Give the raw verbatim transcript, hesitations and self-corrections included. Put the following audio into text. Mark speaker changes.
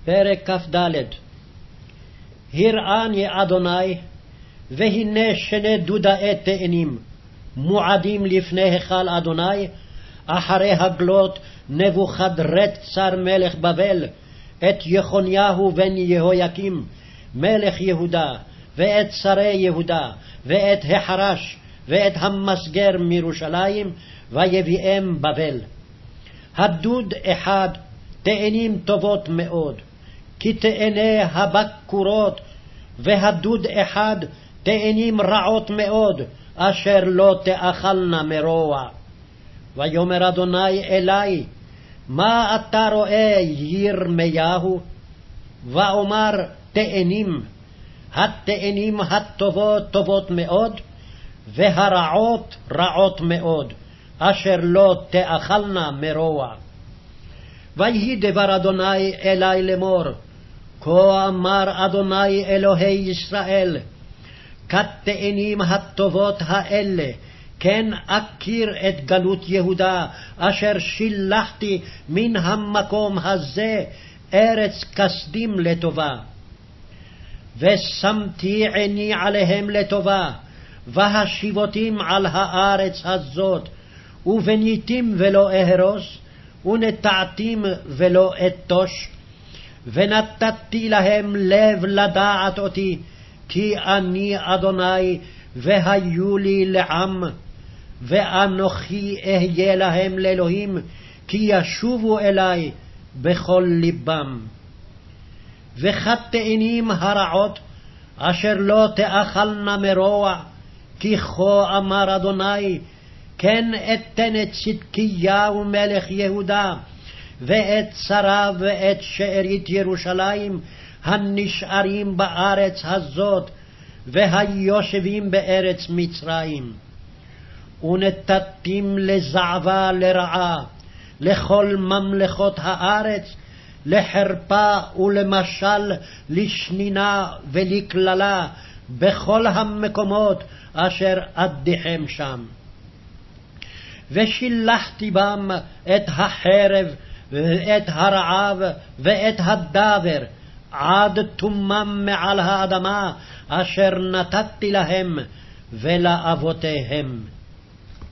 Speaker 1: פרק כ"ד. הראני אדוני, והנה שני דודאי תאנים מועדים לפני היכל אדוני, אחרי הגלות נבוכדרצר מלך בבל את יחוניהו בן יהויקים מלך יהודה, ואת שרי יהודה, ואת החרש, ואת המסגר מירושלים, ויביאם בבל. הדוד אחד תאנים טובות מאוד, כי תאני הבקורות, והדוד אחד תאנים רעות מאוד, אשר לא תאכלנה מרוע. ויאמר אדוני אלי, מה אתה רואה ירמיהו? ואומר, תאנים, התאנים הטובות טובות מאוד, והרעות רעות מאוד, אשר לא תאכלנה מרוע. ויהי דבר אדוני אלי לאמור, כה אמר אדוני אלוהי ישראל, כתאנים הטובות האלה, כן אכיר את גלות יהודה, אשר שילחתי מן המקום הזה ארץ כסדים לטובה. ושמתי עיני עליהם לטובה, והשיבותים על הארץ הזאת, ובניתים ולא אהרוס, ונטעתים ולא אתוש, ונתתי להם לב לדעת אותי, כי אני אדוני, והיו לי לעם, ואנוכי אהיה להם לאלוהים, כי ישובו אלי בכל ליבם. וכתאנים הרעות, אשר לא תאכלנה מרוע, כי כה אמר אדוני, כן אתן את צדקיהו מלך יהודה, ואת שריו ואת שארית ירושלים, הנשארים בארץ הזאת, והיושבים בארץ מצרים. ונתתים לזעבה לרעה, לכל ממלכות הארץ, לחרפה ולמשל, לשנינה ולקללה, בכל המקומות אשר אדיכם שם. ושילחתי בם את החרב, ואת הרעב, ואת הדבר, עד תומם מעל האדמה, אשר נתתי להם ולאבותיהם.